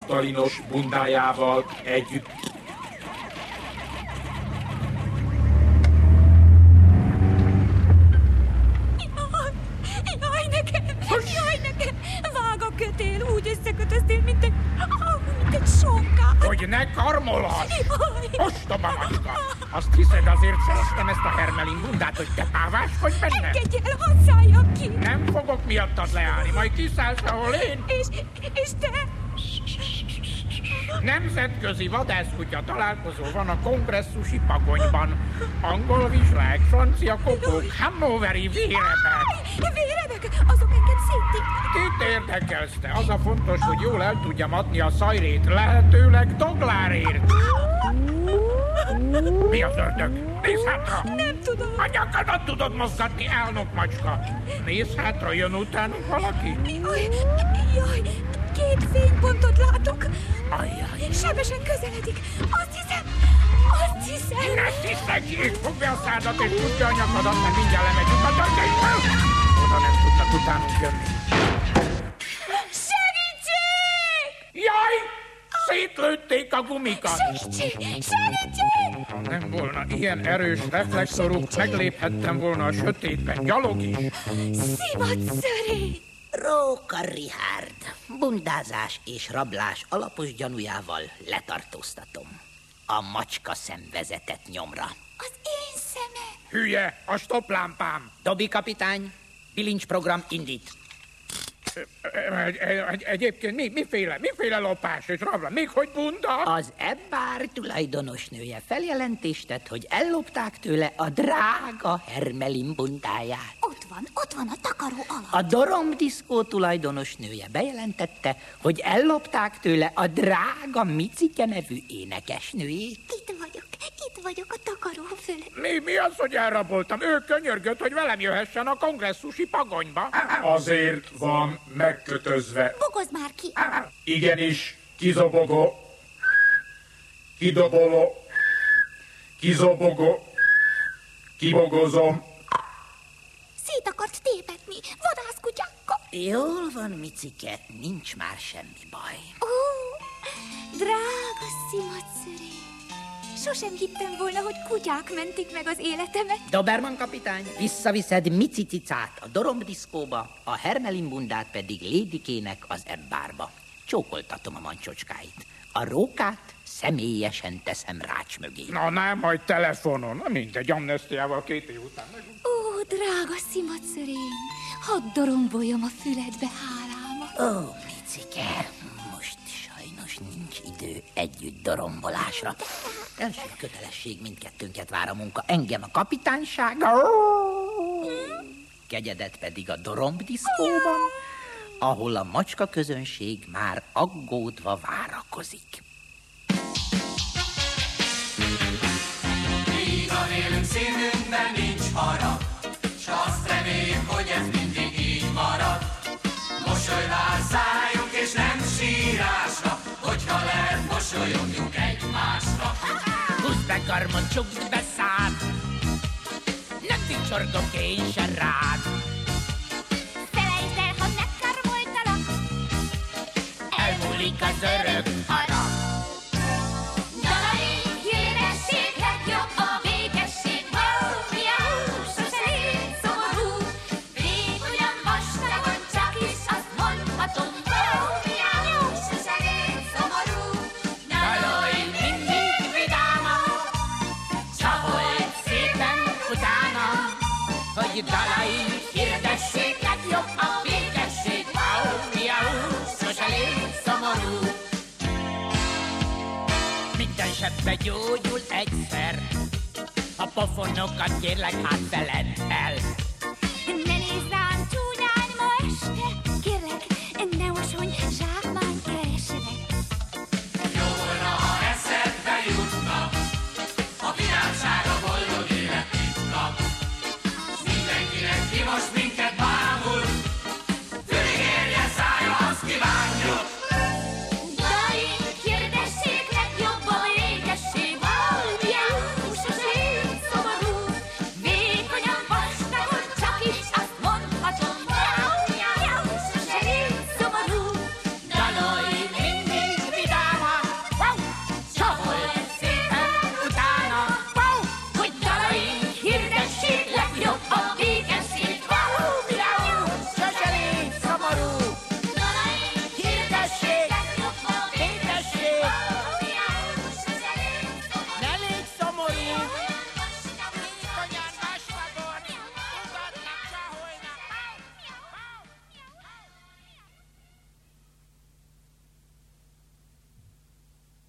naftalinos bundájával együtt. Jaj, nekem! Vág a kötél, úgy összekötöztél, mint egy sonka. Hogy ne karmolhass! Ostoba macska! Azt hiszed, azért szereztem ezt a hermelin bundát, hogy te páváskodj benne? Engedj el, hadd szálljak ki! Nem fogok miattad leállni, majd kiszállsz, ahol én. És te? Nemzetközi vadászkutya találkozó van a kongresszusi pagonyban. Angol vizslág, francia kopók, hannoveri vérebek. Vérebek? Azok engem szétték. Kit érdekelsz te? Az a fontos, hogy jól el tudjam adni a szajrét, lehetőleg doglárért. Mi az ördög? Nézz hátra! Nem tudom. A nyakadat tudod mozgatni, elnök macska. Nézz hátra, jön utánunk valaki? Jaj, 2 fénypontot látok. Ajjaj. Sebesen közeledik. Azt hiszem. Ne hiszek, fogd be a szádat és tudja a nyakadat, mert mindjárt lemegyünk a döntésről. Oda nem tudnak utánunk jönni. Segítség! Jaj! Szétlőtték a gumikat! Segítség! Ha nem volna ilyen erős reflexorú, megléphettem volna a sötétben, gyalog is. Szimatszörény! Róka Richárd, bundázás és rablás alapos gyanújával letartóztatom. A macska szem vezetett nyomra. Az én szemem! Hülye, a stoplámpám! Dobby kapitány, bilincsprogram indít. Egyébként miféle lopás és rablás? Még hogy bunda? Az ebbár tulajdonosnője feljelentést tett, hogy ellopták tőle a drága hermelin bundáját. Ott van a takaró alatt. A doromdiszkó tulajdonosnője bejelentette, hogy ellopták tőle a drága Micike nevű énekesnőjét. Itt vagyok a takaró fölött. Mi az, hogy elraboltam? Ő könyörgött, hogy velem jöhessen a kongresszusi pagonyba. Azért van megkötözve. Bogozd már ki! Igenis, kizobogó, kidoboló, kizobogó, kibogozom. Szét akart tépetni, vadászkutyákkal. Jól van, Micike, nincs már semmi baj. Ó, drága szimatszörény. Sosem hittem volna, hogy kutyák mentik meg az életemet. Doberman kapitány, visszaviszed Micicicát a doromdiszkóba, a hermelin bundát pedig Lédikének az ebbárba. Csókoltatom a mancsocskáit. A rókát személyesen teszem rács mögé. Na nem, majd telefonon. Na mindegy, amnestiával 2 év után. Ó, drága szimatszörény, hadd doromboljam a füledbe hálámat. Ó, Micike, most sajnos nincs idő együtt dorombolásra. Első kötelesség, mindkettőnket vár a munka. Engem a kapitányság, kegyedet pedig a dorombdiszkóban, ahol a macska közönség már aggódva várakozik. Vígan élünk szívünkben, nincs harag, s azt reméljük, hogy ez mindig így marad. Mosolygál szálljunk, és nem sírásra, hogyha lehet, mosolyogjunk egymásra. Húzd be karmon, csukd be szád, nem vicsorgok én se rád. Felejtsd el, ha megkarmoltalak, Elmúlik az örök harag. dalaink híreség, legjobb a békesség. Miau, sose légy szomorú, vég ugyan vastagon, csak is azt mondhatom. Miau, sose légy szomorú, Dalolj mindig vidáman, csaholj szépen utána, hogy dalaink hirdessék, legjobb a békesség. Miau, miau, sose légy szomorú. Minden sebbe gyógyul egyszer, a pofonokat kérlek hát feledd el.